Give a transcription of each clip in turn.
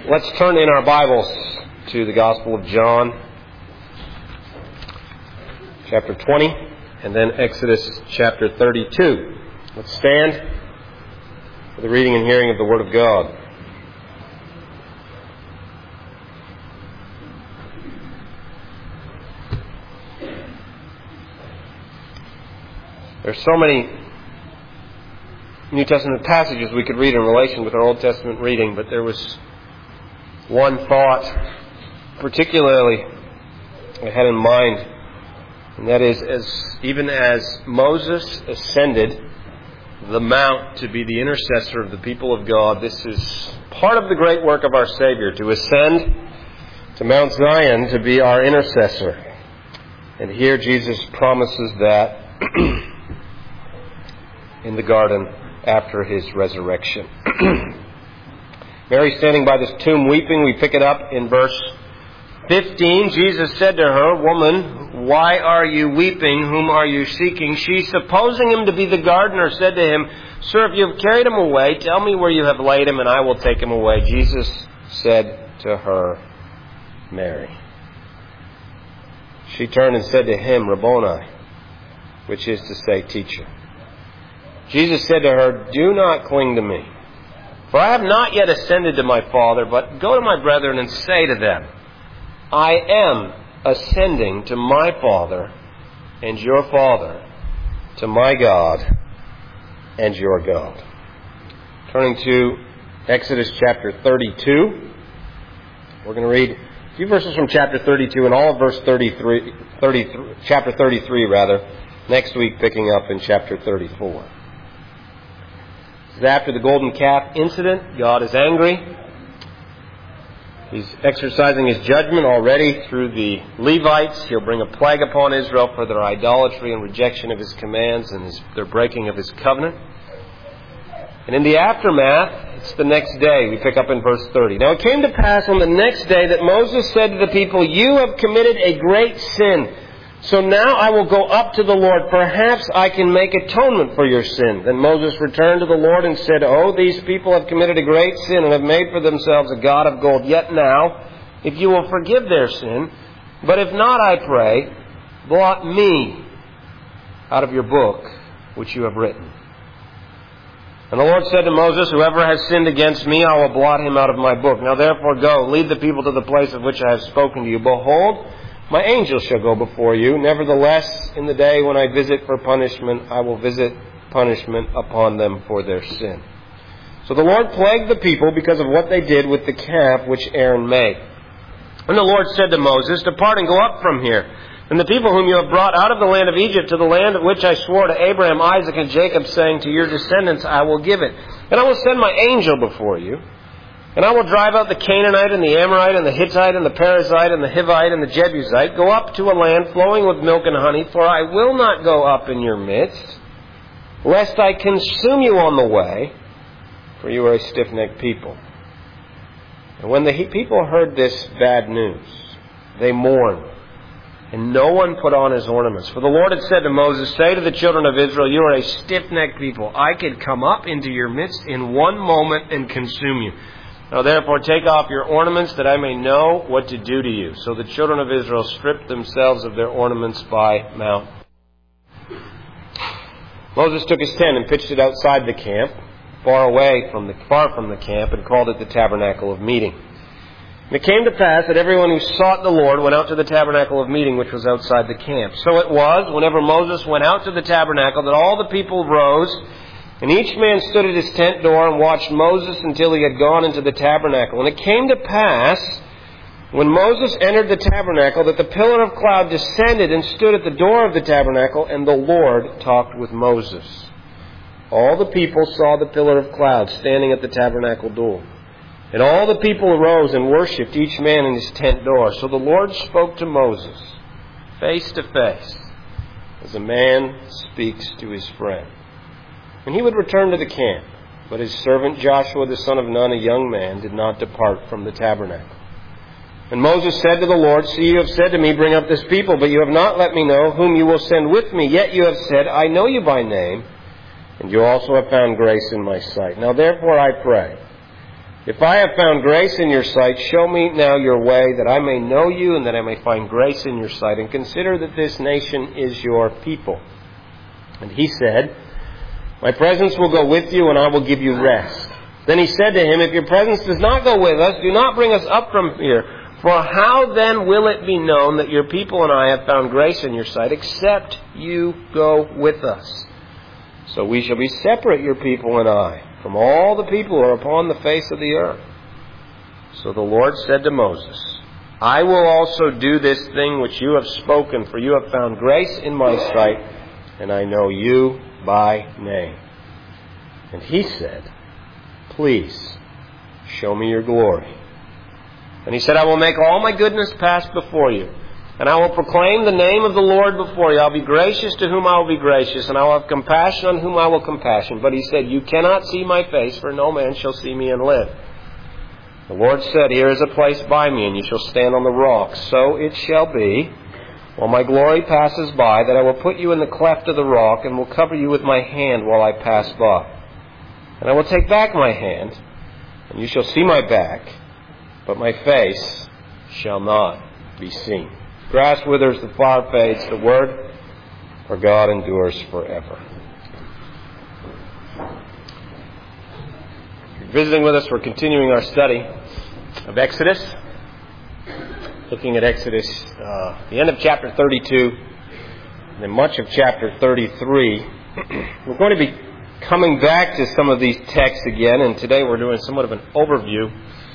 Let's turn in our Bibles to the Gospel of John, chapter 20, and then Exodus chapter 32. Let's stand for the reading and hearing of the Word of God. There's so many New Testament passages we could read in relation with our Old Testament reading, but there was one thought particularly I had in mind, and that is, even as Moses ascended the mount to be the intercessor of the people of God, this is part of the great work of our Savior, to ascend to Mount Zion to be our intercessor. And here Jesus promises that in the garden after His resurrection. Mary standing by this tomb weeping, we pick it up in verse 15. Jesus said to her, "Woman, why are you weeping? Whom are you seeking?" She, supposing Him to be the gardener, said to Him, "Sir, if you have carried Him away, tell me where you have laid Him, and I will take Him away." Jesus said to her, "Mary." She turned and said to Him, "Rabboni," which is to say, Teacher. Jesus said to her, "Do not cling to me, for I have not yet ascended to my Father, but go to my brethren and say to them, I am ascending to my Father and your Father, to my God and your God." Turning to Exodus chapter 32, we're going to read a few verses from chapter 32 and all of verse 33, chapter 33 next week picking up in chapter 34. After the golden calf incident, God is angry. He's exercising His judgment already through the Levites. He'll bring a plague upon Israel for their idolatry and rejection of His commands and their breaking of His covenant. And in the aftermath, it's the next day. We pick up in verse 30. "Now it came to pass on the next day that Moses said to the people, 'You have committed a great sin. So now I will go up to the Lord. Perhaps I can make atonement for your sin.' Then Moses returned to the Lord and said, 'Oh, these people have committed a great sin and have made for themselves a god of gold. Yet now, if you will forgive their sin, but if not, I pray, blot me out of your book which you have written.' And the Lord said to Moses, 'Whoever has sinned against me, I will blot him out of my book. Now therefore go, lead the people to the place of which I have spoken to you. Behold, my angel shall go before you. Nevertheless, in the day when I visit for punishment, I will visit punishment upon them for their sin.' So the Lord plagued the people because of what they did with the calf which Aaron made. And the Lord said to Moses, 'Depart and go up from here. And the people whom you have brought out of the land of Egypt to the land of which I swore to Abraham, Isaac, and Jacob, saying, to your descendants I will give it. And I will send my angel before you. And I will drive out the Canaanite and the Amorite and the Hittite and the Perizzite and the Hivite and the Jebusite. Go up to a land flowing with milk and honey, for I will not go up in your midst, lest I consume you on the way, for you are a stiff-necked people.' And when the people heard this bad news, they mourned, and no one put on his ornaments. For the Lord had said to Moses, 'Say to the children of Israel, you are a stiff-necked people. I could come up into your midst in one moment and consume you. Now therefore take off your ornaments, that I may know what to do to you.' So the children of Israel stripped themselves of their ornaments by Mount. Moses took his tent and pitched it outside the camp, far from the camp, and called it the tabernacle of meeting. And it came to pass that everyone who sought the Lord went out to the tabernacle of meeting, which was outside the camp. So it was, whenever Moses went out to the tabernacle, that all the people rose, and each man stood at his tent door and watched Moses until he had gone into the tabernacle. And it came to pass, when Moses entered the tabernacle, that the pillar of cloud descended and stood at the door of the tabernacle, and the Lord talked with Moses. All the people saw the pillar of cloud standing at the tabernacle door. And all the people arose and worshipped, each man in his tent door. So the Lord spoke to Moses face to face, as a man speaks to his friend. And he would return to the camp, but his servant Joshua the son of Nun, a young man, did not depart from the tabernacle. And Moses said to the Lord, "See, you have said to me, bring up this people, but you have not let me know whom you will send with me. Yet you have said, I know you by name, and you also have found grace in my sight. Now therefore I pray, If I have found grace in your sight, show me now your way, that I may know you and that I may find grace in your sight. And consider that this nation is your people. And he said, my presence will go with you, and I will give you rest. Then he said to him, if your presence does not go with us, do not bring us up from here. For how then will it be known that your people and I have found grace in your sight, except you go with us? So we shall be separate, your people and I, from all the people who are upon the face of the earth. So the Lord said to Moses, I will also do this thing which you have spoken, for you have found grace in my sight, and I know you by name. And he said, please show me your glory. And he said, I will make all my goodness pass before you, and I will proclaim the name of the Lord before you. I'll be gracious to whom I will be gracious, and I will have compassion on whom I will compassion. But he said, you cannot see my face, for no man shall see me and live. The Lord said, here is a place by me, and you shall stand on the rock. So it shall be, while my glory passes by, that I will put you in the cleft of the rock, and will cover you with my hand while I pass by. And I will take back my hand, and you shall see my back, but my face shall not be seen. Grass withers, the flower fades, the word for God endures forever. If you're visiting with us, we're continuing our study of Exodus. Looking at Exodus, the end of chapter 32, and then much of chapter 33. We're going to be coming back to some of these texts again, and today we're doing somewhat of an overview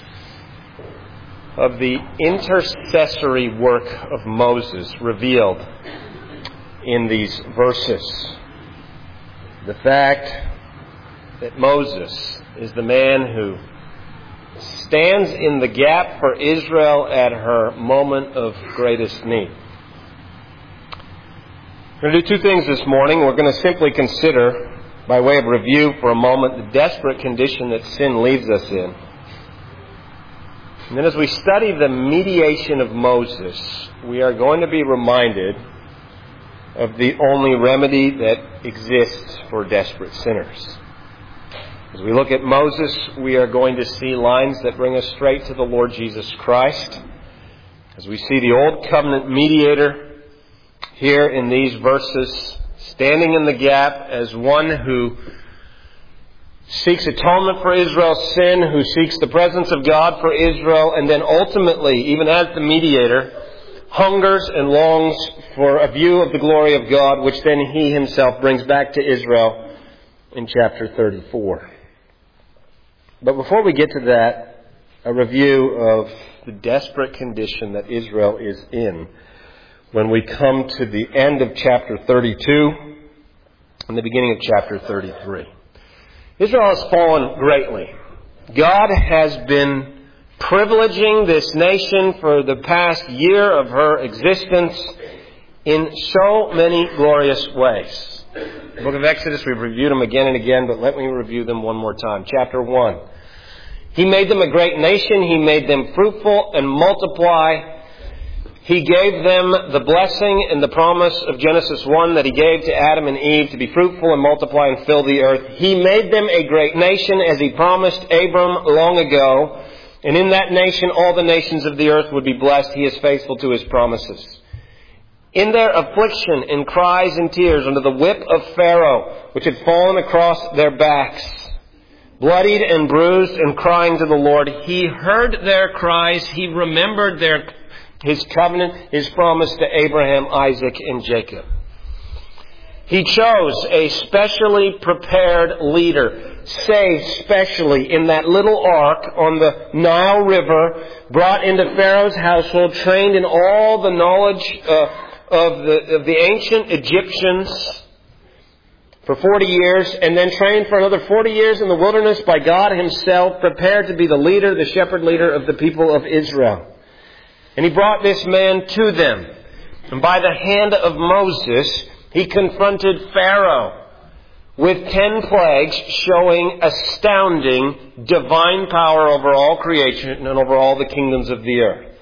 of the intercessory work of Moses revealed in these verses. The fact that Moses is the man who stands in the gap for Israel at her moment of greatest need. We're going to do two things this morning. We're going to simply consider, by way of review for a moment, the desperate condition that sin leaves us in. And then as we study the mediation of Moses, we are going to be reminded of the only remedy that exists for desperate sinners. As we look at Moses, we are going to see lines that bring us straight to the Lord Jesus Christ. As we see the Old Covenant mediator here in these verses, standing in the gap as one who seeks atonement for Israel's sin, who seeks the presence of God for Israel, and then ultimately, even as the mediator, hungers and longs for a view of the glory of God, which then he himself brings back to Israel in chapter 34. But before we get to that, a review of the desperate condition that Israel is in when we come to the end of chapter 32 and the beginning of chapter 33. Israel has fallen greatly. God has been privileging this nation for the past year of her existence in so many glorious ways. The book of Exodus, we've reviewed them again and again, but let me review them one more time. Chapter 1. He made them a great nation. He made them fruitful and multiply. He gave them the blessing and the promise of Genesis 1 that he gave to Adam and Eve to be fruitful and multiply and fill the earth. He made them a great nation as he promised Abram long ago. And in that nation, all the nations of the earth would be blessed. He is faithful to his promises. In their affliction and cries and tears under the whip of Pharaoh, which had fallen across their backs, bloodied and bruised and crying to the Lord, he heard their cries. He remembered his covenant, his promise to Abraham, Isaac, and Jacob. He chose a specially prepared leader, saved specially in that little ark on the Nile River, brought into Pharaoh's household, trained in all the knowledge of the ancient Egyptians for 40 years, and then trained for another 40 years in the wilderness by God himself, prepared to be the leader, the shepherd leader of the people of Israel. And he brought this man to them. And by the hand of Moses, he confronted Pharaoh with 10 plagues showing astounding divine power over all creation and over all the kingdoms of the earth.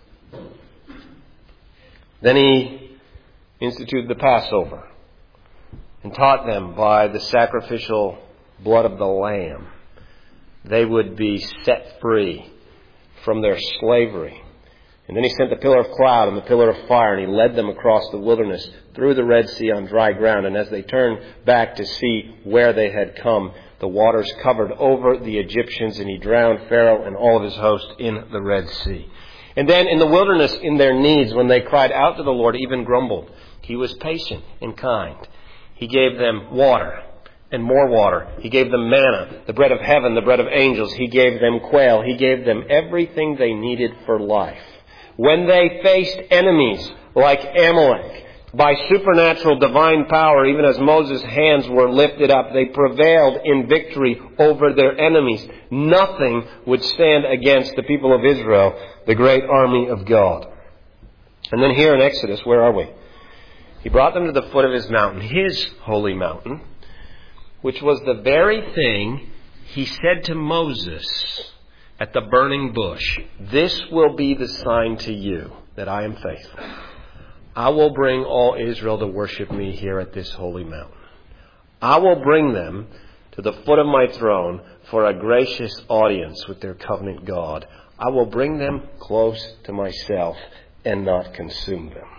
Then he instituted the Passover and taught them by the sacrificial blood of the Lamb they would be set free from their slavery. And then he sent the pillar of cloud and the pillar of fire, and he led them across the wilderness through the Red Sea on dry ground. And as they turned back to see where they had come, the waters covered over the Egyptians, and he drowned Pharaoh and all of his host in the Red Sea. And then in the wilderness, in their needs, when they cried out to the Lord, even grumbled, he was patient and kind. He gave them water and more water. He gave them manna, the bread of heaven, the bread of angels. He gave them quail. He gave them everything they needed for life. When they faced enemies like Amalek, by supernatural divine power, even as Moses' hands were lifted up, they prevailed in victory over their enemies. Nothing would stand against the people of Israel, the great army of God. And then here in Exodus, where are we? He brought them to the foot of his mountain, his holy mountain, which was the very thing he said to Moses at the burning bush. This will be the sign to you that I am faithful. I will bring all Israel to worship me here at this holy mountain. I will bring them to the foot of my throne for a gracious audience with their covenant God. I will bring them close to myself and not consume them.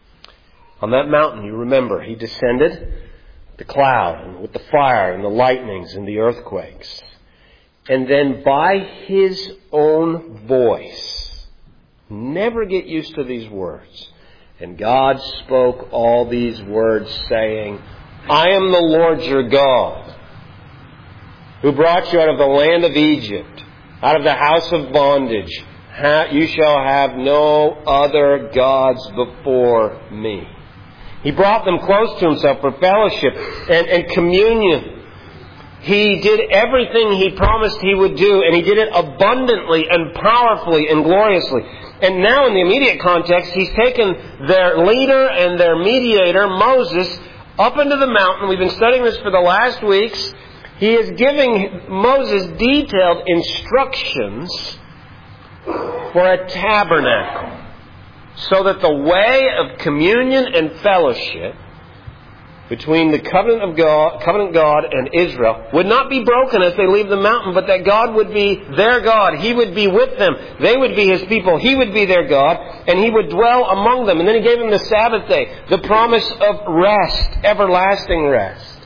On that mountain, you remember, he descended the cloud and with the fire and the lightnings and the earthquakes. And then by his own voice, never get used to these words. And God spoke all these words, saying, I am the Lord your God, who brought you out of the land of Egypt, out of the house of bondage. You shall have no other gods before me. He brought them close to himself for fellowship and communion. He did everything he promised he would do, and he did it abundantly and powerfully and gloriously. And now in the immediate context, he's taken their leader and their mediator, Moses, up into the mountain. We've been studying this for the last weeks. He is giving Moses detailed instructions for a tabernacle, so that the way of communion and fellowship between the covenant God and Israel would not be broken as they leave the mountain, but that God would be their God. He would be with them. They would be his people. He would be their God, and he would dwell among them. And then he gave them the Sabbath day, the promise of rest, everlasting rest.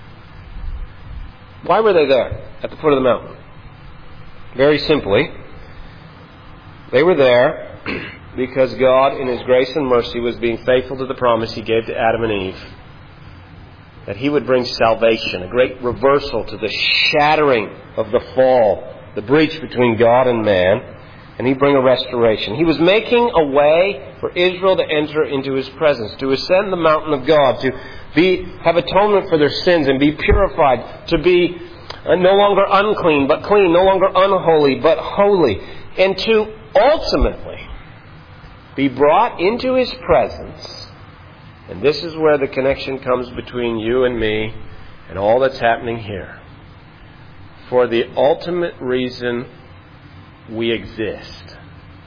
Why were they there at the foot of the mountain? Very simply, they were there because God, in his grace and mercy, was being faithful to the promise he gave to Adam and Eve, that he would bring salvation, a great reversal to the shattering of the fall, the breach between God and man, and he'd bring a restoration. He was making a way for Israel to enter into his presence, to ascend the mountain of God, to have atonement for their sins and be purified, to be no longer unclean but clean, no longer unholy but holy, and to ultimately be brought into his presence. And this is where the connection comes between you and me and all that's happening here. For the ultimate reason we exist.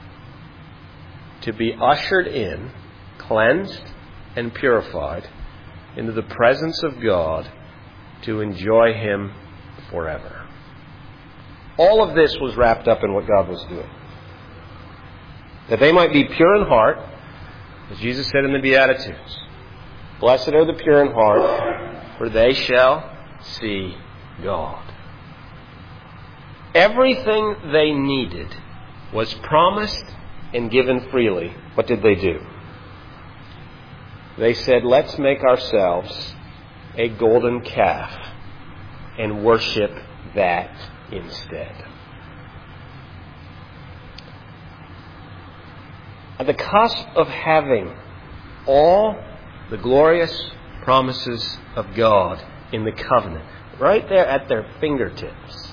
To be ushered in, cleansed and purified into the presence of God, to enjoy him forever. All of this was wrapped up in what God was doing. That they might be pure in heart, as Jesus said in the Beatitudes. Blessed are the pure in heart, for they shall see God. Everything they needed was promised and given freely. What did they do? They said, let's make ourselves a golden calf and worship that instead. At the cusp of having all the glorious promises of God in the covenant, right there at their fingertips,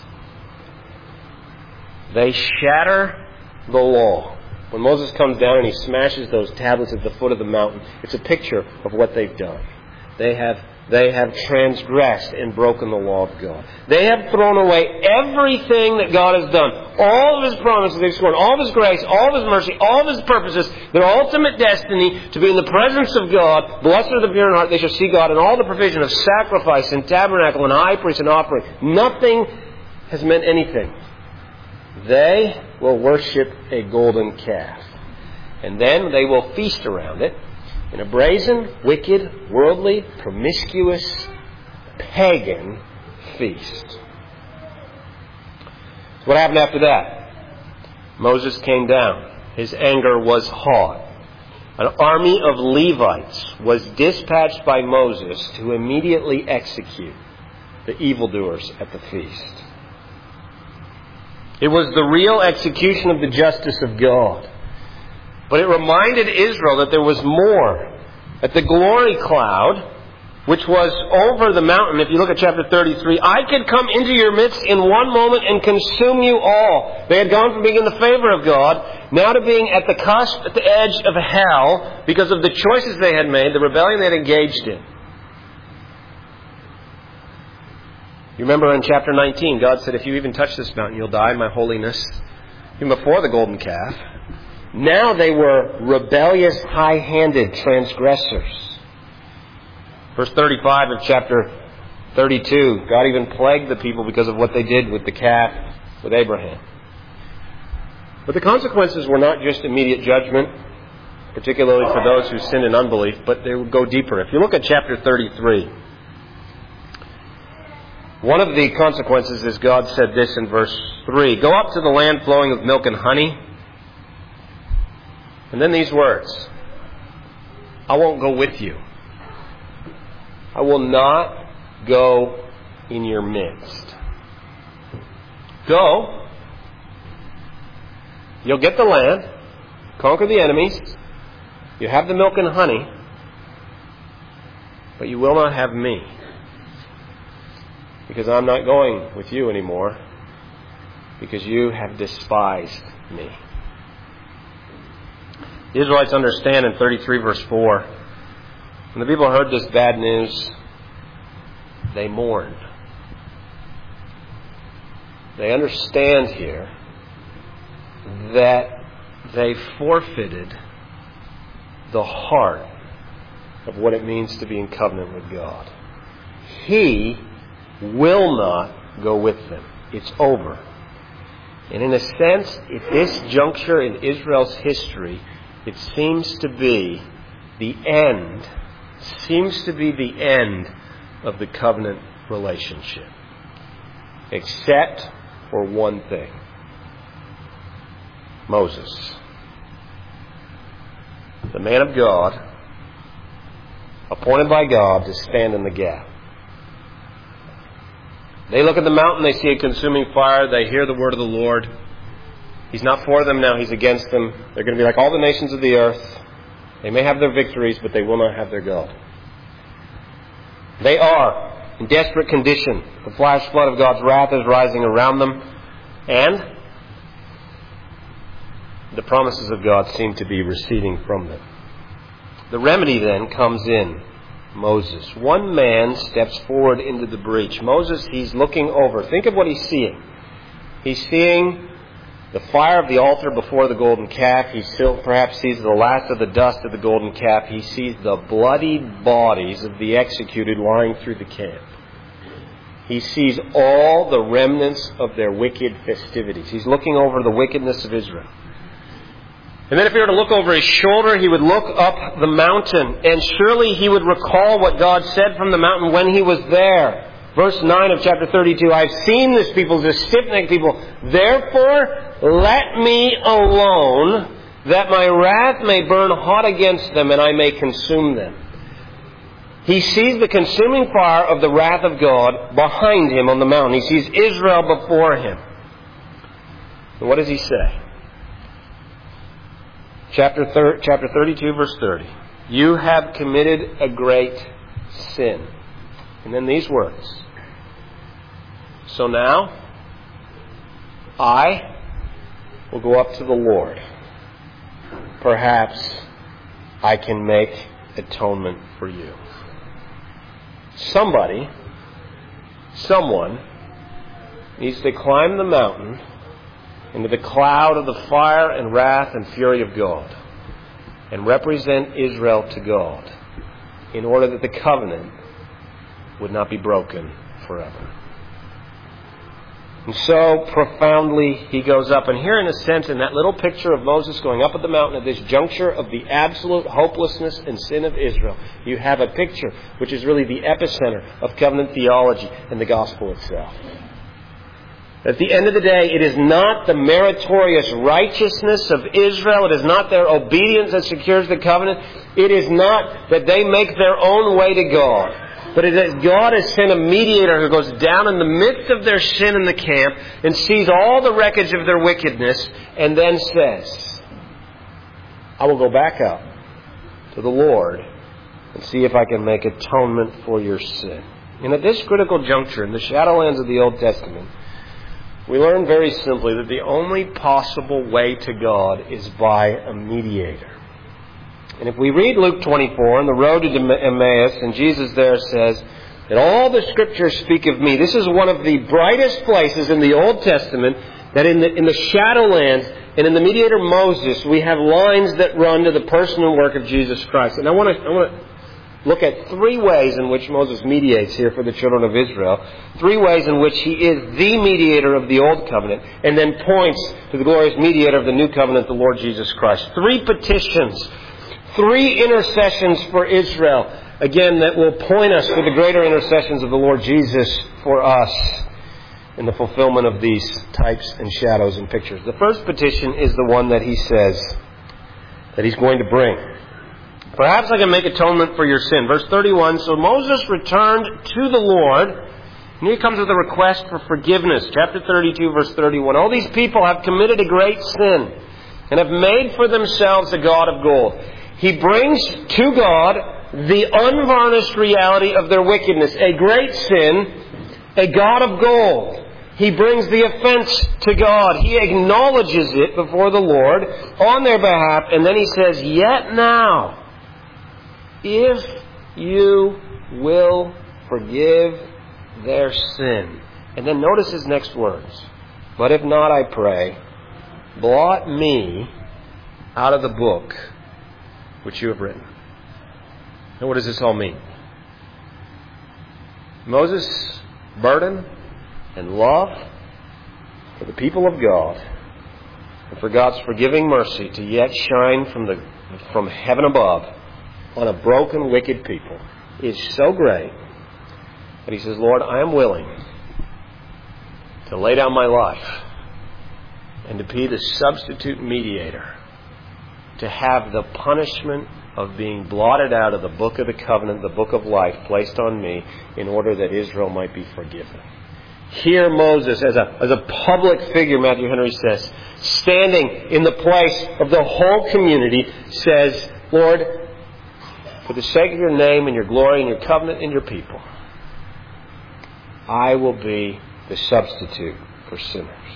they shatter the law. When Moses comes down and he smashes those tablets at the foot of the mountain, it's a picture of what they've done. They have transgressed and broken the law of God. They have thrown away everything that God has done. All of his promises they've sworn, all of his grace, all of his mercy, all of his purposes, their ultimate destiny to be in the presence of God. Blessed are the pure in heart, they shall see God, and all the provision of sacrifice and tabernacle and high priest and offering. Nothing has meant anything, they will worship a golden calf. And then they will feast around it in a brazen, wicked, worldly, promiscuous, pagan feast. What happened after that? Moses came down. His anger was hot. An army of Levites was dispatched by Moses to immediately execute the evildoers at the feast. It was the real execution of the justice of God. But it reminded Israel that there was more. That the glory cloud, which was over the mountain, if you look at chapter 33, I could come into your midst in one moment and consume you all. They had gone from being in the favor of God, now to being at the cusp, at the edge of hell, because of the choices they had made, the rebellion they had engaged in. You remember in chapter 19, God said, if you even touch this mountain, you'll die in my holiness. Even before the golden calf. Now they were rebellious, high-handed transgressors. Verse 35 of chapter 32, God even plagued the people because of what they did with the calf, with Abraham. But the consequences were not just immediate judgment, particularly for those who sinned in unbelief, but they would go deeper. If you look at chapter 33, one of the consequences is God said this in verse 3, go up to the land flowing with milk and honey. And then these words, I won't go with you. I will not go in your midst. Go. You'll get the land. Conquer the enemies. You have the milk and honey. But you will not have me. Because I'm not going with you anymore. Because you have despised me. The Israelites understand in 33 verse 4, when the people heard this bad news, they mourned. They understand here that they forfeited the heart of what it means to be in covenant with God. He will not go with them. It's over. And in a sense, at this juncture in Israel's history, it seems to be the end of the covenant relationship. Except for one thing. Moses, the man of God, appointed by God to stand in the gap. They look at the mountain, they see a consuming fire, they hear the word of the Lord. He's not for them now, He's against them. They're going to be like all the nations of the earth. They may have their victories, but they will not have their God. They are in desperate condition. The flash flood of God's wrath is rising around them. And the promises of God seem to be receding from them. The remedy then comes in Moses. One man steps forward into the breach. Moses, he's looking over. Think of what he's seeing. He's seeing the fire of the altar before the golden calf. He still perhaps sees the last of the dust of the golden calf. He sees the bloody bodies of the executed lying through the camp. He sees all the remnants of their wicked festivities. He's looking over the wickedness of Israel. And then if he were to look over his shoulder, he would look up the mountain. And surely he would recall what God said from the mountain when he was there. Verse 9 of chapter 32, I've seen this people, this stiff-necked people. Therefore, let me alone, that my wrath may burn hot against them, and I may consume them. He sees the consuming fire of the wrath of God behind him on the mountain. He sees Israel before him. And what does he say? Chapter 32, verse 30. You have committed a great sin. And then these words. So now, I will go up to the Lord. Perhaps I can make atonement for you. Someone needs to climb the mountain into the cloud of the fire and wrath and fury of God and represent Israel to God in order that the covenant would not be broken forever. And so profoundly he goes up. And here, in a sense, in that little picture of Moses going up at the mountain at this juncture of the absolute hopelessness and sin of Israel, you have a picture which is really the epicenter of covenant theology and the gospel itself. At the end of the day, it is not the meritorious righteousness of Israel. It is not their obedience that secures the covenant. It is not that they make their own way to God. But it is God has sent a mediator who goes down in the midst of their sin in the camp and sees all the wreckage of their wickedness and then says, I will go back up to the Lord and see if I can make atonement for your sin. And at this critical juncture in the shadowlands of the Old Testament, we learn very simply that the only possible way to God is by a mediator. And if we read Luke 24 on the road to Emmaus, and Jesus there says that all the Scriptures speak of me. This is one of the brightest places in the Old Testament that in the shadowlands and in the mediator Moses, we have lines that run to the person and work of Jesus Christ. And I want to look at three ways in which Moses mediates here for the children of Israel. Three ways in which he is the mediator of the Old Covenant and then points to the glorious mediator of the New Covenant, the Lord Jesus Christ. Three petitions, three intercessions for Israel, again, that will point us to the greater intercessions of the Lord Jesus for us in the fulfillment of these types and shadows and pictures. The first petition is the one that he says that he's going to bring. Perhaps I can make atonement for your sin. Verse 31, so Moses returned to the Lord, and here comes with a request for forgiveness. Chapter 32, verse 31. All these people have committed a great sin and have made for themselves a god of gold. He brings to God the unvarnished reality of their wickedness. A great sin, a god of gold. He brings the offense to God. He acknowledges it before the Lord on their behalf, and then he says, yet now, if you will forgive their sin. And then notice his next words. But if not, I pray, blot me out of the book which you have written. And what does this all mean? Moses' burden and love for the people of God and for God's forgiving mercy to yet shine from heaven above on a broken, wicked people is so great that he says, Lord, I am willing to lay down my life and to be the substitute mediator, to have the punishment of being blotted out of the book of the covenant, the book of life, placed on me in order that Israel might be forgiven. Here Moses, as a public figure, Matthew Henry says, standing in the place of the whole community, says, Lord, for the sake of your name and your glory and your covenant and your people, I will be the substitute for sinners.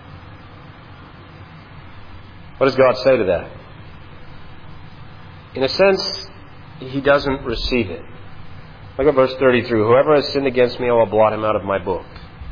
What does God say to that? In a sense, he doesn't receive it. Look at verse 33. Whoever has sinned against me, I will blot him out of my book.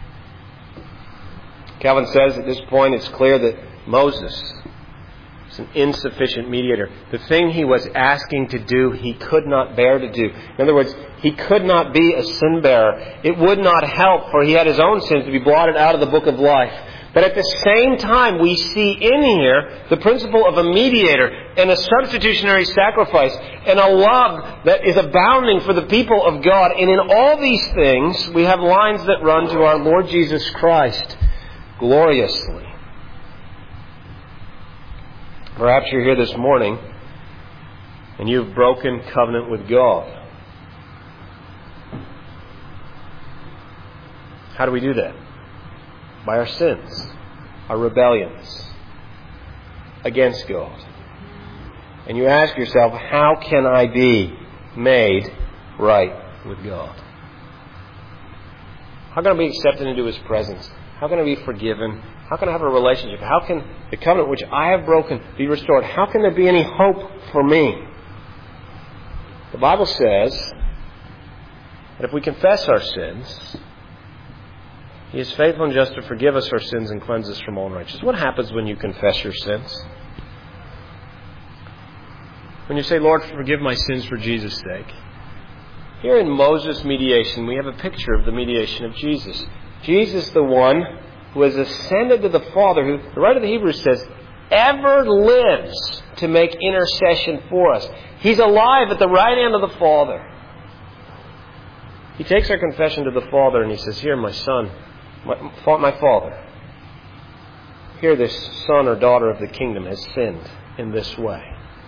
Calvin says at this point it's clear that Moses is an insufficient mediator. The thing he was asking to do, he could not bear to do. In other words, he could not be a sin bearer. It would not help, for he had his own sins to be blotted out of the book of life. But at the same time, we see in here the principle of a mediator and a substitutionary sacrifice and a love that is abounding for the people of God. And in all these things, we have lines that run to our Lord Jesus Christ gloriously. Perhaps you're here this morning and you've broken covenant with God. How do we do that? By our sins, our rebellions against God. And you ask yourself, how can I be made right with God? How can I be accepted into His presence? How can I be forgiven? How can I have a relationship? How can the covenant which I have broken be restored? How can there be any hope for me? The Bible says that if we confess our sins, He is faithful and just to forgive us our sins and cleanse us from all unrighteousness. What happens when you confess your sins? When you say, Lord, forgive my sins for Jesus' sake. Here in Moses' mediation, we have a picture of the mediation of Jesus. Jesus, the one who has ascended to the Father, who, the writer of the Hebrews says, ever lives to make intercession for us. He's alive at the right hand of the Father. He takes our confession to the Father and he says, here, my Son, my Father, here this son or daughter of the kingdom has sinned in this way.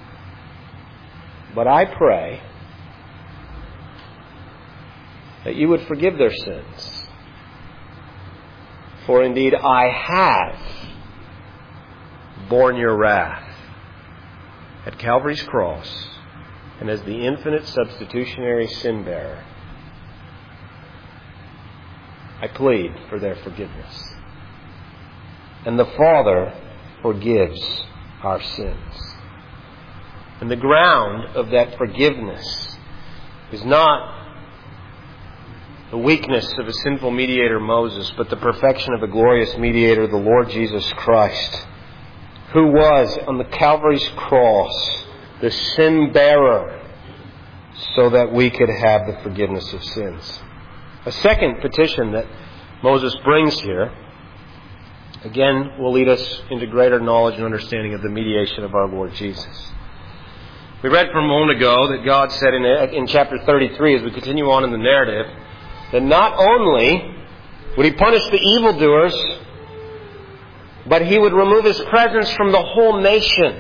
But I pray that you would forgive their sins. For indeed I have borne your wrath at Calvary's cross, and as the infinite substitutionary sin bearer, I plead for their forgiveness. And the Father forgives our sins. And the ground of that forgiveness is not the weakness of a sinful mediator, Moses, but the perfection of a glorious mediator, the Lord Jesus Christ, who was on the Calvary's cross the sin bearer, so that we could have the forgiveness of sins. A second petition that Moses brings here, again, will lead us into greater knowledge and understanding of the mediation of our Lord Jesus. We read from a moment ago that God said in chapter 33, as we continue on in the narrative, that not only would He punish the evildoers, but He would remove His presence from the whole nation.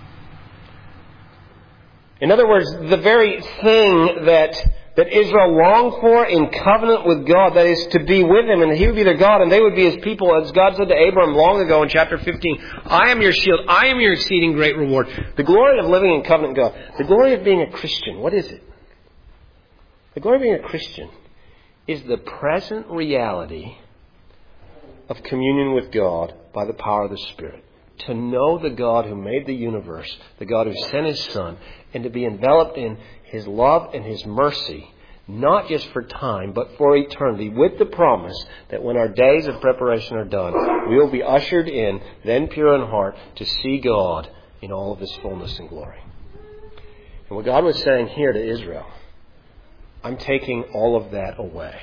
In other words, the very thing that Israel longed for in covenant with God, that is to be with Him, and He would be their God and they would be His people, as God said to Abraham long ago in chapter 15, I am your shield, I am your exceeding great reward. The glory of living in covenant with God, the glory of being a Christian, what is it? The glory of being a Christian is the present reality of communion with God by the power of the Spirit. To know the God who made the universe, the God who sent His Son, and to be enveloped in His love and His mercy, not just for time, but for eternity, with the promise that when our days of preparation are done, we will be ushered in, then pure in heart, to see God in all of His fullness and glory. And what God was saying here to Israel, I'm taking all of that away.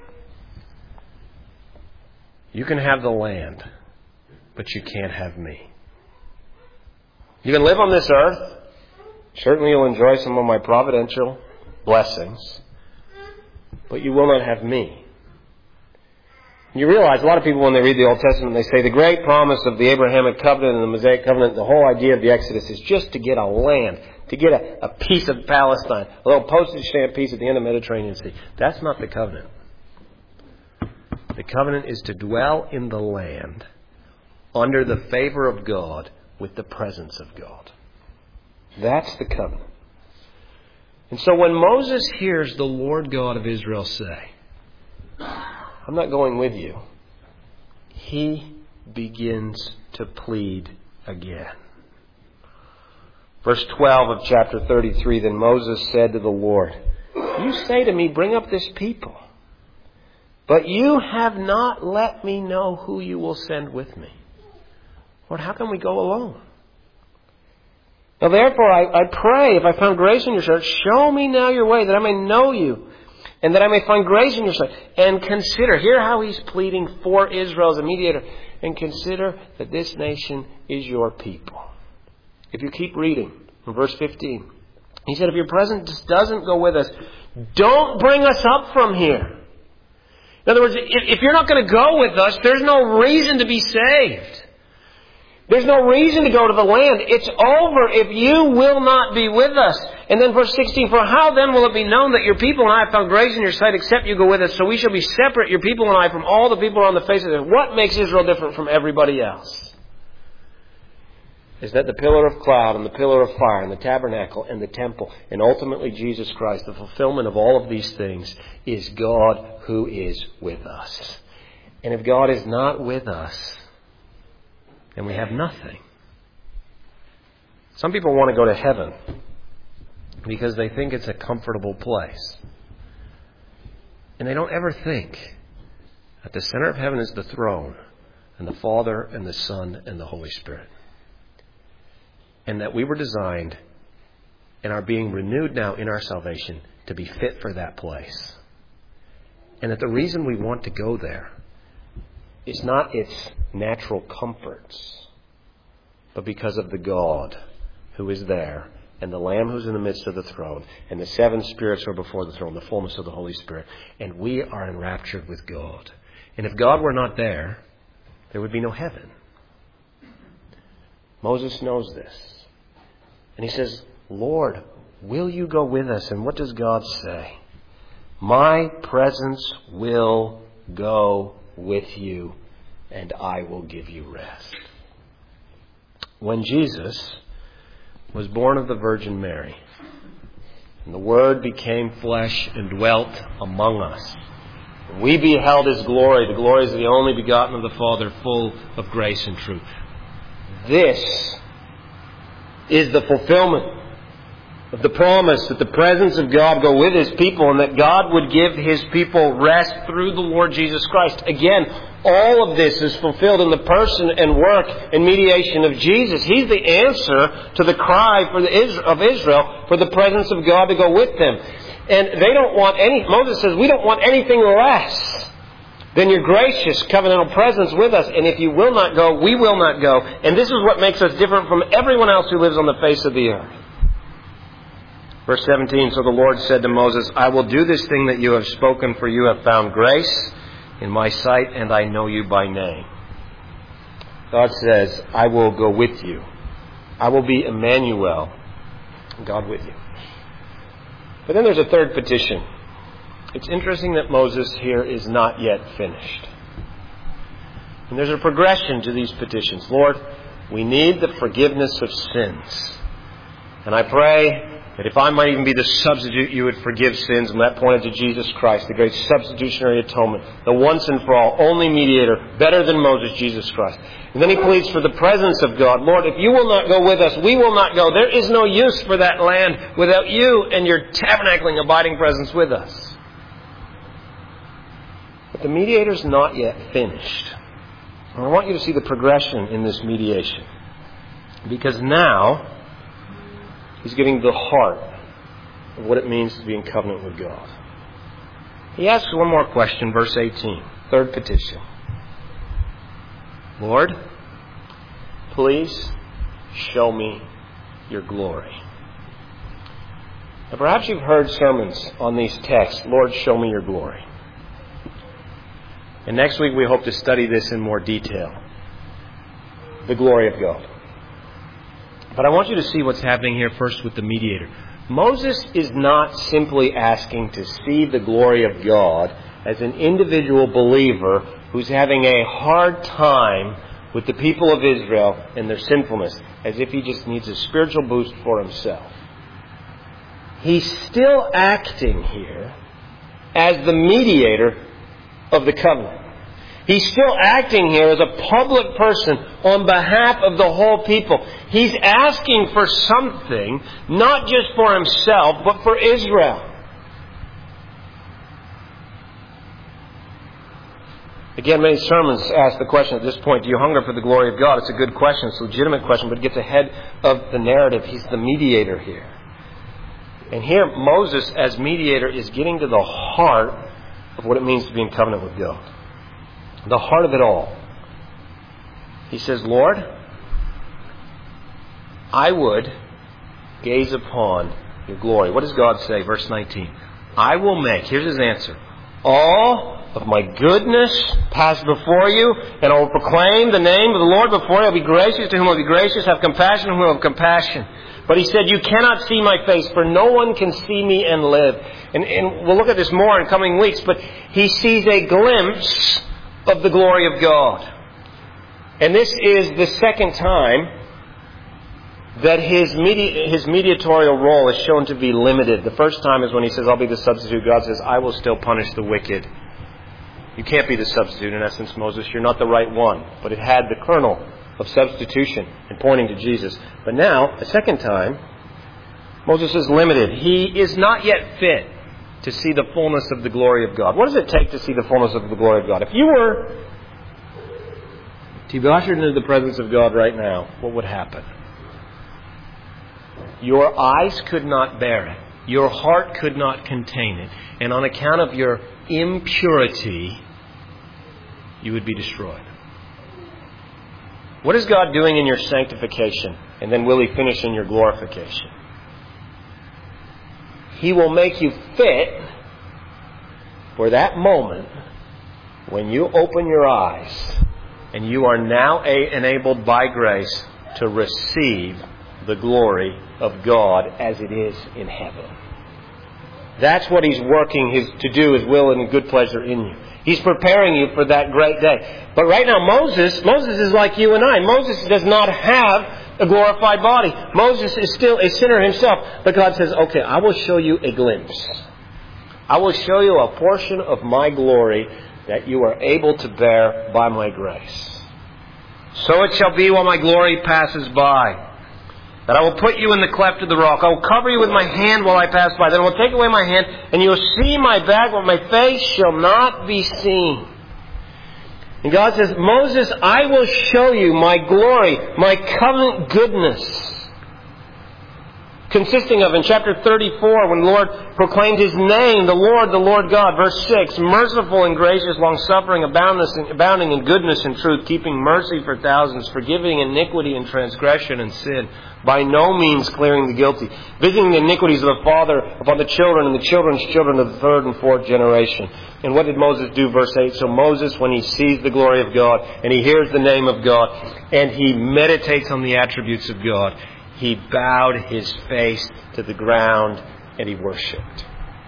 You can have the land, but you can't have me. You can live on this earth. Certainly you'll enjoy some of my providential blessings, but you will not have me. You realize a lot of people, when they read the Old Testament, they say the great promise of the Abrahamic covenant and the Mosaic covenant, the whole idea of the Exodus is just to get a land, to get a piece of Palestine, a little postage stamp piece at the end of the Mediterranean Sea. That's not the covenant. The covenant is to dwell in the land under the favor of God with the presence of God. That's the covenant. And so when Moses hears the Lord God of Israel say, I'm not going with you, he begins to plead again. Verse 12 of chapter 33, then Moses said to the Lord, you say to me, bring up this people, but you have not let me know who you will send with me. Lord, how can we go alone? Now therefore I pray, if I found grace in your sight, show me now your way, that I may know you, and that I may find grace in your sight. And consider, hear how he's pleading for Israel as a mediator, and consider that this nation is your people. If you keep reading in verse 15, he said, if your presence doesn't go with us, don't bring us up from here. In other words, if you're not going to go with us, there's no reason to be saved. There's no reason to go to the land. It's over if you will not be with us. And then verse 16, for how then will it be known that your people and I have found grace in your sight except you go with us? So we shall be separate, your people and I, from all the people on the face of the earth. What makes Israel different from everybody else? Is that the pillar of cloud and the pillar of fire and the tabernacle and the temple and ultimately Jesus Christ, the fulfillment of all of these things, is God who is with us. And if God is not with us, then we have nothing. Some people want to go to heaven because they think it's a comfortable place. And they don't ever think that the center of heaven is the throne and the Father and the Son and the Holy Spirit. And that we were designed and are being renewed now in our salvation to be fit for that place. And that the reason we want to go there is not its natural comforts, but because of the God who is there, and the Lamb who's in the midst of the throne, and the 7 spirits who are before the throne, the fullness of the Holy Spirit. And we are enraptured with God. And if God were not there, there would be no heaven. Moses knows this. And he says, Lord, will you go with us? And what does God say? My presence will go with you, and I will give you rest. When Jesus was born of the Virgin Mary, and the Word became flesh and dwelt among us, we beheld His glory. The glory is the only begotten of the Father, full of grace and truth. This is the fulfillment of the promise that the presence of God go with His people, and that God would give His people rest through the Lord Jesus Christ. Again, all of this is fulfilled in the person and work and mediation of Jesus. He's the answer to the cry of Israel for the presence of God to go with them. And they don't want Moses says, we don't want anything less than your gracious covenantal presence with us. And if you will not go, we will not go. And this is what makes us different from everyone else who lives on the face of the earth. Verse 17, so the Lord said to Moses, I will do this thing that you have spoken, for you have found grace in my sight, and I know you by name. God says, I will go with you. I will be Emmanuel, God with you. But then there's a third petition. It's interesting that Moses here is not yet finished. And there's a progression to these petitions. Lord, we need the forgiveness of sins. And I pray that if I might even be the substitute, you would forgive sins. And that pointed to Jesus Christ, the great substitutionary atonement, the once and for all, only mediator, better than Moses, Jesus Christ. And then he pleads for the presence of God. Lord, if you will not go with us, we will not go. There is no use for that land without you and your tabernacling, abiding presence with us. But the mediator's not yet finished. And I want you to see the progression in this mediation. Because now, He's getting the heart of what it means to be in covenant with God. He asks one more question, verse 18, third petition. Lord, please show me your glory. Now, perhaps you've heard sermons on these texts, Lord, show me your glory. And next week we hope to study this in more detail. The glory of God. But I want you to see what's happening here first with the mediator. Moses is not simply asking to see the glory of God as an individual believer who's having a hard time with the people of Israel and their sinfulness, as if he just needs a spiritual boost for himself. He's still acting here as the mediator of the covenant. He's still acting here as a public person on behalf of the whole people. He's asking for something, not just for himself, but for Israel. Again, many sermons ask the question at this point, do you hunger for the glory of God? It's a good question. It's a legitimate question, but it gets ahead of the narrative. He's the mediator here. And here, Moses, as mediator, is getting to the heart of what it means to be in covenant with God. The heart of it all. He says, Lord, I would gaze upon your glory. What does God say? Verse 19. I will make, here's his answer, all of my goodness pass before you, and I will proclaim the name of the Lord before you. I will be gracious to whom I will be gracious, have compassion to whom I will have compassion. But he said, you cannot see my face, for no one can see me and live. And we'll look at this more in coming weeks, but he sees a glimpse of the glory of God. And this is the second time that his mediatorial role is shown to be limited. The first time is when he says, I'll be the substitute. God says, I will still punish the wicked. You can't be the substitute. In essence, Moses, you're not the right one. But it had the kernel of substitution and pointing to Jesus. But now, a second time, Moses is limited. He is not yet fit to see the fullness of the glory of God. What does it take to see the fullness of the glory of God? If you were to be ushered into the presence of God right now, what would happen? Your eyes could not bear it. Your heart could not contain it. And on account of your impurity, you would be destroyed. What is God doing in your sanctification? And then will He finish in your glorification? He will make you fit for that moment when you open your eyes and you are now enabled by grace to receive the glory of God as it is in heaven. That's what He's working to do His will and good pleasure in you. He's preparing you for that great day. But right now Moses is like you and I. Moses does not have a glorified body. Moses is still a sinner himself. But God says, okay, I will show you a glimpse. I will show you a portion of my glory that you are able to bear by my grace. So it shall be while my glory passes by, that I will put you in the cleft of the rock. I will cover you with my hand while I pass by. Then I will take away my hand, and you will see my back, but my face shall not be seen. And God says, Moses, I will show you my glory, my covenant goodness. Consisting of, in chapter 34, when the Lord proclaimed His name, the Lord God, verse 6, merciful and gracious, long-suffering, abounding in goodness and truth, keeping mercy for thousands, forgiving iniquity and transgression and sin, by no means clearing the guilty, visiting the iniquities of the father upon the children and the children's children of the third and fourth generation. And what did Moses do? Verse 8, so Moses, when he sees the glory of God and he hears the name of God and he meditates on the attributes of God, he bowed his face to the ground and he worshipped.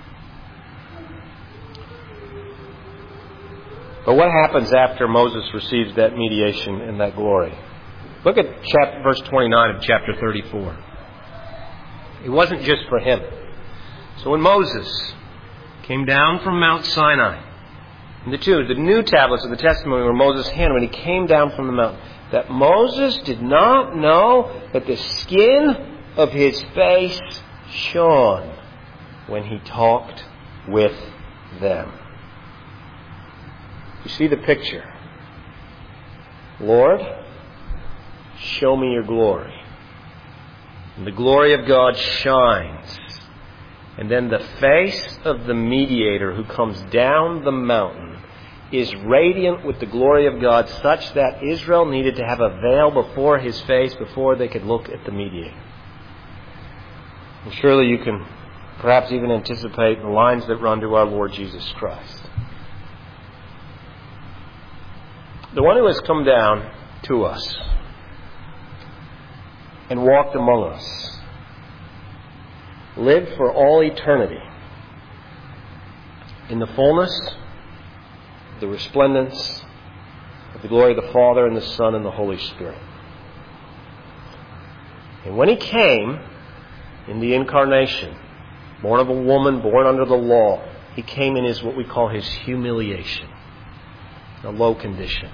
But what happens after Moses receives that mediation and that glory? Look at verse 29 of chapter 34. It wasn't just for him. So when Moses came down from Mount Sinai, and the new tablets of the testimony were Moses' hand when he came down from the mountain, that Moses did not know that the skin of his face shone when he talked with them. You see the picture. Lord, show me your glory. And the glory of God shines. And then the face of the mediator who comes down the mountain is radiant with the glory of God, such that Israel needed to have a veil before his face before they could look at the mediator. And surely you can perhaps even anticipate the lines that run to our Lord Jesus Christ. The one who has come down to us and walked among us, lived for all eternity in the fullness, the resplendence of the glory of the Father and the Son and the Holy Spirit. And when He came in the incarnation, born of a woman, born under the law, He came in His what we call His humiliation, a low condition.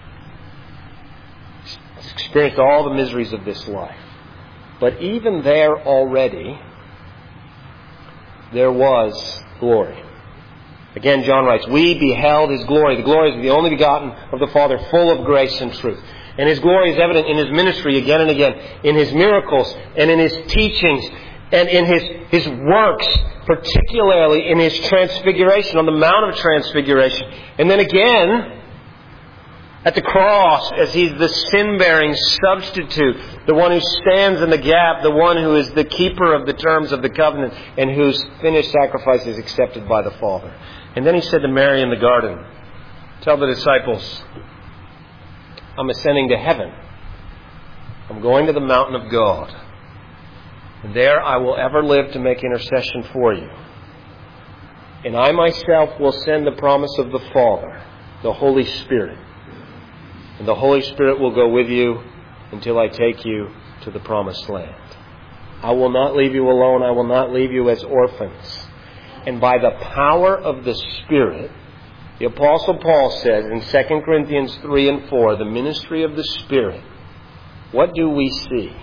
He's experienced all the miseries of this life. But even there already, there was glory. Again, John writes, we beheld His glory. The glory is the only begotten of the Father, full of grace and truth. And His glory is evident in His ministry again and again, in His miracles and in His teachings and in His works, particularly in His transfiguration, on the Mount of Transfiguration. And then again, at the cross, as He's the sin-bearing substitute, the one who stands in the gap, the one who is the keeper of the terms of the covenant, and whose finished sacrifice is accepted by the Father. And then He said to Mary in the garden, tell the disciples, I'm ascending to heaven. I'm going to the mountain of God. And there I will ever live to make intercession for you. And I myself will send the promise of the Father, the Holy Spirit. And the Holy Spirit will go with you until I take you to the promised land. I will not leave you alone. I will not leave you as orphans. And by the power of the Spirit, the Apostle Paul says in 2 Corinthians 3 and 4, the ministry of the Spirit, what do we see?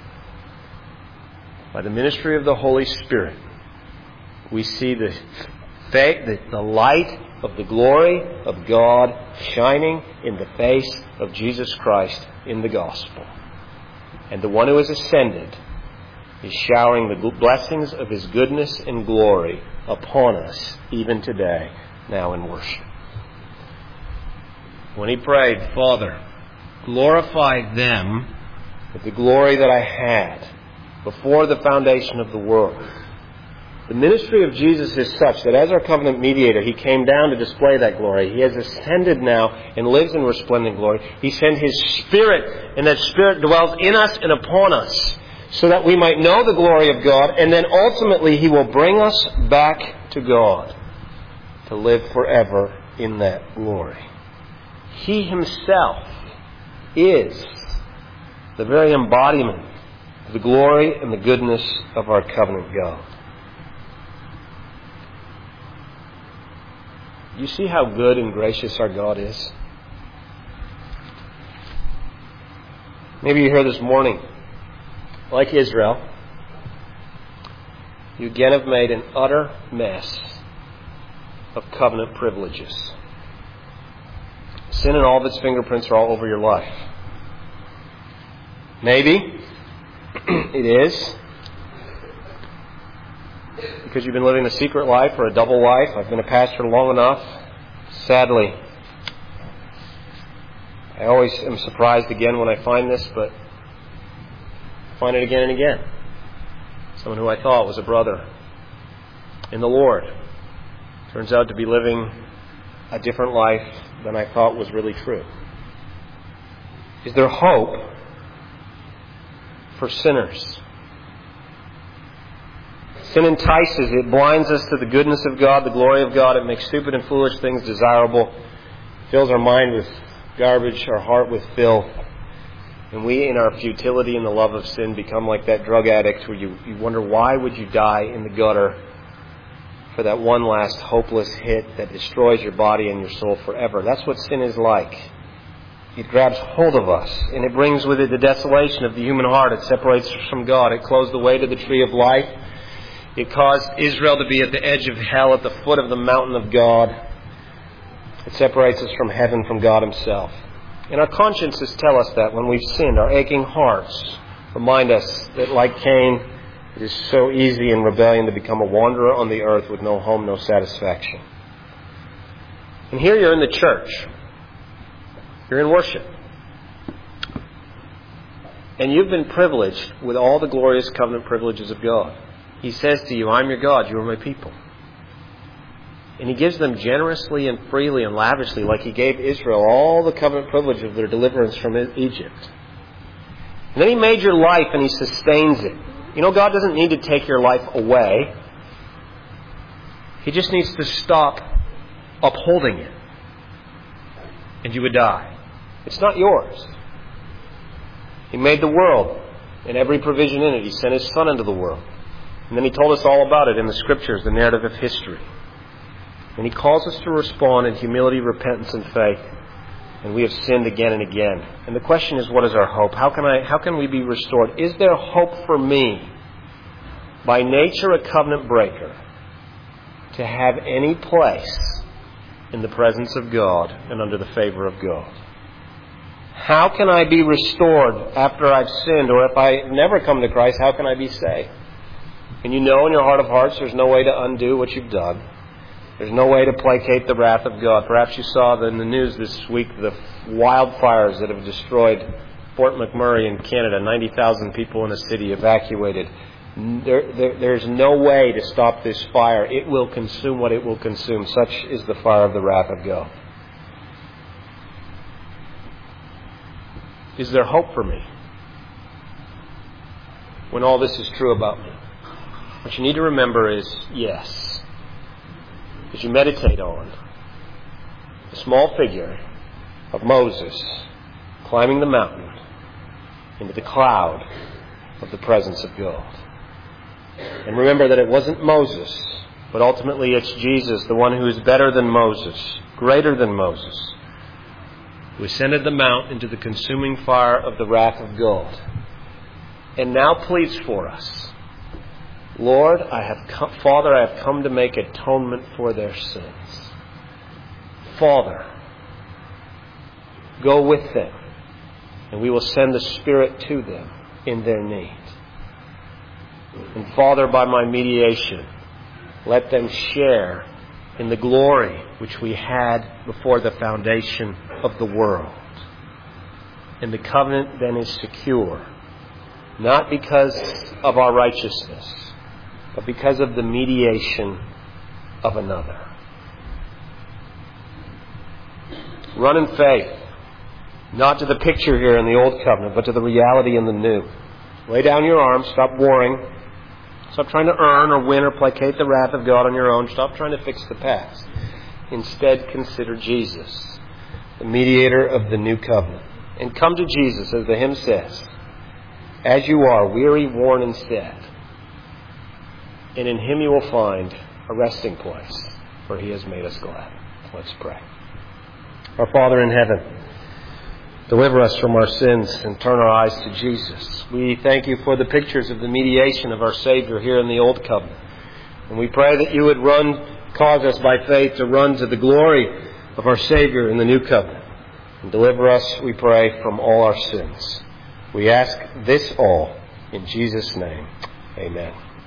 By the ministry of the Holy Spirit, we see the light of the glory of God shining in the face of Jesus Christ in the gospel. And the one who has ascended is showering the blessings of His goodness and glory upon us even today, now in worship. when he prayed, Father, glorify them with the glory that I had before the foundation of the world. The ministry of Jesus is such that as our covenant mediator, He came down to display that glory. He has ascended now and lives in resplendent glory. He sent His Spirit, and that Spirit dwells in us and upon us, so that we might know the glory of God, and then ultimately He will bring us back to God to live forever in that glory. He Himself is the very embodiment of the glory and the goodness of our covenant God. You see how good and gracious our God is? Maybe you're here this morning, like Israel, you again have made an utter mess of covenant privileges. Sin and all of its fingerprints are all over your life. Maybe it is because you've been living a secret life or a double life. I've been a pastor long enough. Sadly, I always am surprised again when I find this, but I find it again and again. Someone who I thought was a brother in the Lord turns out to be living a different life than I thought was really true. Is there hope for sinners? Sin entices, it blinds us to the goodness of God, the glory of God. It makes stupid and foolish things desirable. It fills our mind with garbage, our heart with filth. And we, in our futility and the love of sin, become like that drug addict where you wonder, why would you die in the gutter for that one last hopeless hit that destroys your body and your soul forever? That's what sin is like. It grabs hold of us, and it brings with it the desolation of the human heart. It separates us from God. It closed the way to the tree of life. It caused Israel to be at the edge of hell, at the foot of the mountain of God. It separates us from heaven, from God Himself. And our consciences tell us that when we've sinned. Our aching hearts remind us that, like Cain, it is so easy in rebellion to become a wanderer on the earth with no home, no satisfaction. And here you're in the church. You're in worship. And you've been privileged with all the glorious covenant privileges of God. He says to you, I'm your God, you are my people. And He gives them generously and freely and lavishly, like He gave Israel all the covenant privilege of their deliverance from Egypt. And then He made your life and He sustains it. You know, God doesn't need to take your life away. He just needs to stop upholding it. And you would die. It's not yours. He made the world and every provision in it. He sent His Son into the world. And then He told us all about it in the Scriptures, the narrative of history. And He calls us to respond in humility, repentance, and faith. And we have sinned again and again. And the question is, what is our hope? How can we be restored? Is there hope for me, by nature a covenant breaker, to have any place in the presence of God and under the favor of God? How can I be restored after I've sinned? Or if I never come to Christ, how can I be saved? And you know in your heart of hearts there's no way to undo what you've done. There's no way to placate the wrath of God. Perhaps you saw in the news this week the wildfires that have destroyed Fort McMurray in Canada. 90,000 people in a city evacuated. There's no way to stop this fire. It will consume what it will consume. Such is the fire of the wrath of God. Is there hope for me when all this is true about me? What you need to remember is, yes. As you meditate on the small figure of Moses climbing the mountain into the cloud of the presence of God. And remember that it wasn't Moses, but ultimately it's Jesus, the one who is better than Moses, greater than Moses, who ascended the mount into the consuming fire of the wrath of God, and now pleads for us. Lord, Father, I have come to make atonement for their sins. Father, go with them, and we will send the Spirit to them in their need. And Father, by my mediation, let them share in the glory which we had before the foundation of the world. And the covenant then is secure, not because of our righteousness, but because of the mediation of another. Run in faith, not to the picture here in the old covenant, but to the reality in the new. Lay down your arms, stop warring, stop trying to earn or win or placate the wrath of God on your own, stop trying to fix the past. Instead, consider Jesus, the mediator of the new covenant. And come to Jesus, as the hymn says, as you are, weary, worn, and sad. And in Him you will find a resting place, for He has made us glad. Let's pray. Our Father in heaven, deliver us from our sins and turn our eyes to Jesus. We thank You for the pictures of the mediation of our Savior here in the Old Covenant. And we pray that You would cause us by faith to run to the glory of our Savior in the New Covenant. And deliver us, we pray, from all our sins. We ask this all in Jesus' name. Amen.